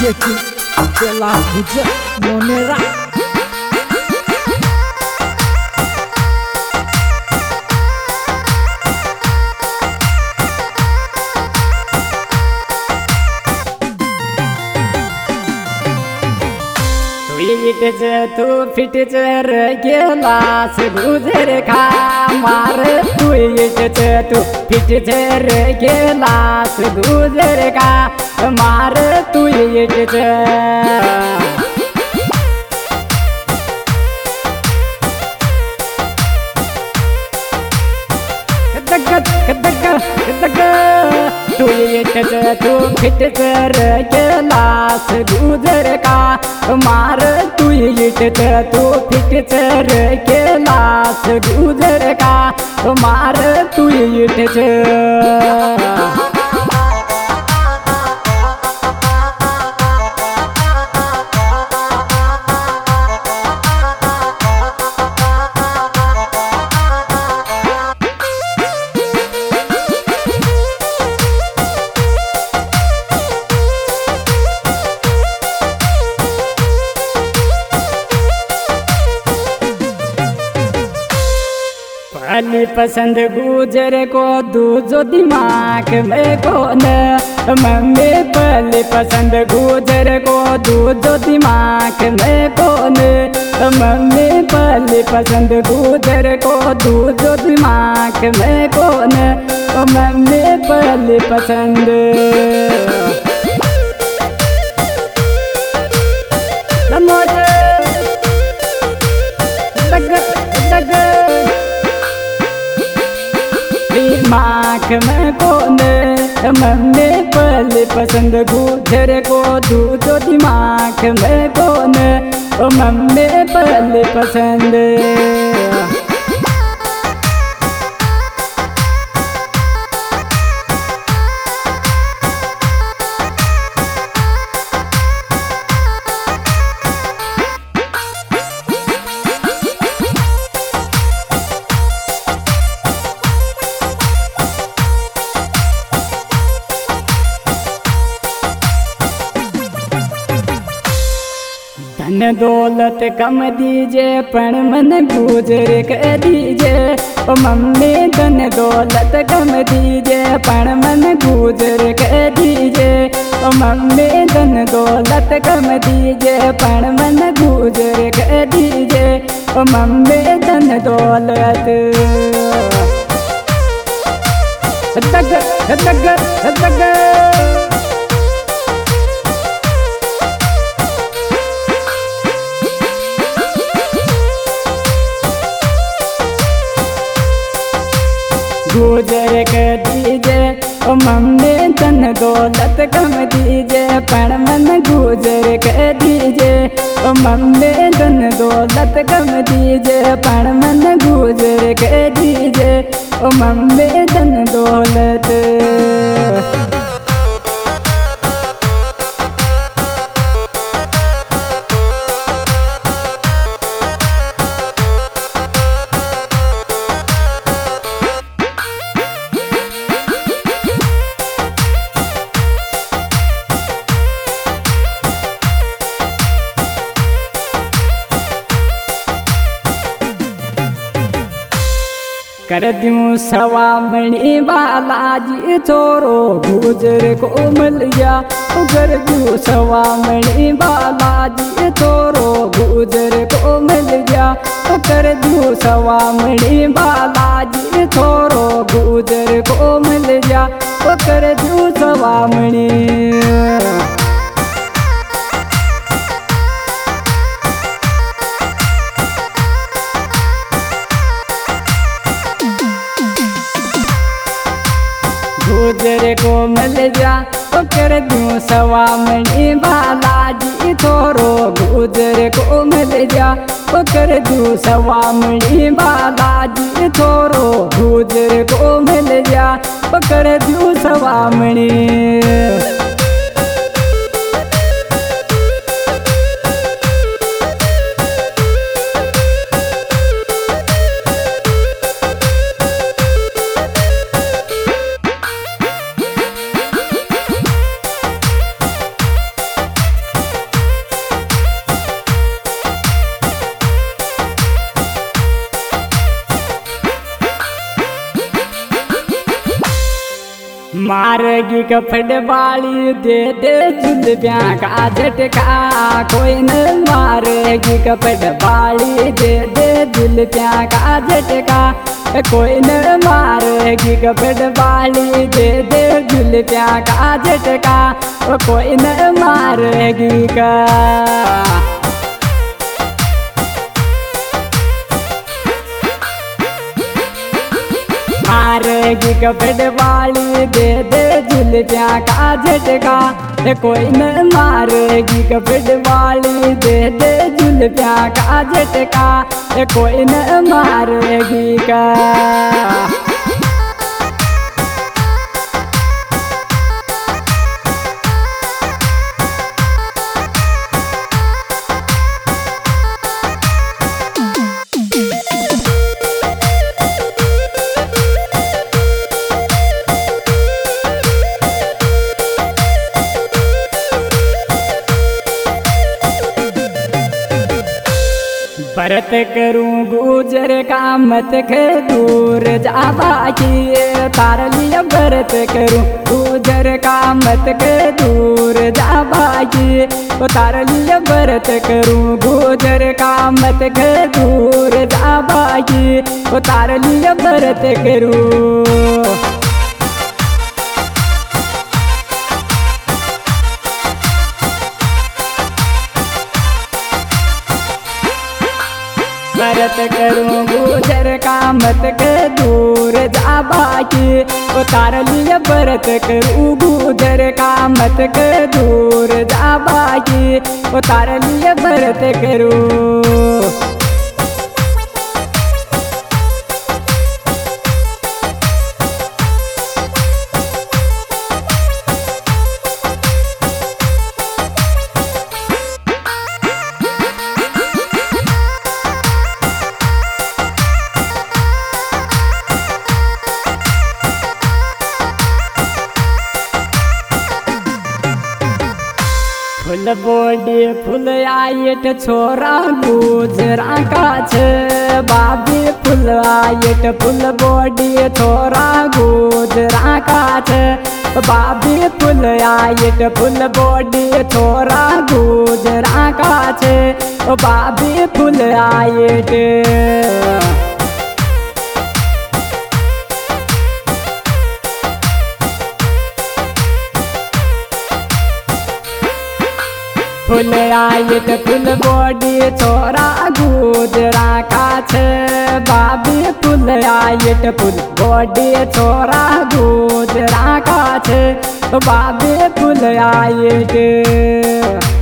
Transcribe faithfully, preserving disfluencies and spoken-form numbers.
Jeki Jelas Bujak Monera fit जे तू fit जे रे गिलास गुजर खा मार तू इट जे तू फिट जे रे गिलास गुजर खा मार तू इट जे दग दग दग तू इट जे तू फिट जे रे गिलास गुजर का मार तू इट जे तू फिट जे रे गिलास गुजर का मार तू इट जे पहली पसंद गुजर को दूजो दिमाग में कौन मम्मी पहली पसंद गुजर को दूजो दिमाग में कौन मम्मी पहली पसंद गुजर को दूजो दिमाग में कौन मम्मी पहली पसंद दिमाग में कौन मम्मी पहली पसंद गुजर को दूजो दिमाग में कौन मम्मी पहली पसंद धन दौलत कम दीजे पण मन गुजर कर दीजे ओ मम्मी धन दौलत कम दीजे पण मन गुजर कर दीजे ओ मम्मी धन दौलत कम दीजे पण मन गुजर कर दीजे ओ मम्मी धन दौलत दग दग दग गुजर कर दीजे ओ मम्मी धन दौलत कम दीजे पण मन गुजर कर दीजे ओ मम्मी धन दौलत कम दीजे पण मन गुजर कर दीजे ओ मम्मी धन दौलत कर दूं सवामणी बालाजी छोरो गुजर को मिल गया कर दूं सवामणी बालाजी छोरो गुजर को मिल गया कर दूं सवामणी बालाजी छोरो गुजर को मिल गया कर दूं सवामणी गुजर को मिल जा तो कर दूं सवामणी बालाजी छोरो गुजर को मिल जा तो कर दूं सवामणी बालाजी छोरो गुजर को मिल जा तो कर दूं सवामणी मारेगी कपड़ वाली दे दे जुल्बिया का झटका कोई न मारेगी कपड़ वाली दे दे जुल्बिया का झटका कोई न मारेगी कपड़ वाली दे दे जुल्बिया का झटका कोई न मारेगी का मारेगी कपड़ वाली दे दे जुल्बिया का झटका कोई न मारेगी कपड़ वाली दे दे जुल्बिया का झटका कोई न मारेगी का भरत करूं गुजर का मत के दूर जावा की तार लिया भरत करूं गुजर का मत के दूर जावा की तार लिया भरत करूं गुजर का मत के दूर जावा की तार लिया भरत करूं भरत करूं गुजर का मत के दूर जाबा की उतार लिया भरत करूं गुजर का मत के दूर जाबा की उतार लिया भरत करूं फुल बॉडी फुल आयट छोरा गुजरा का छे baby full height full body छोरा गुजरा का छे baby full height full body छोरा गुजरा का छे baby full height full height full body छोरा गुजरा का छे baby full height full body छोरा गुजरा का छे बाबी फुल आयट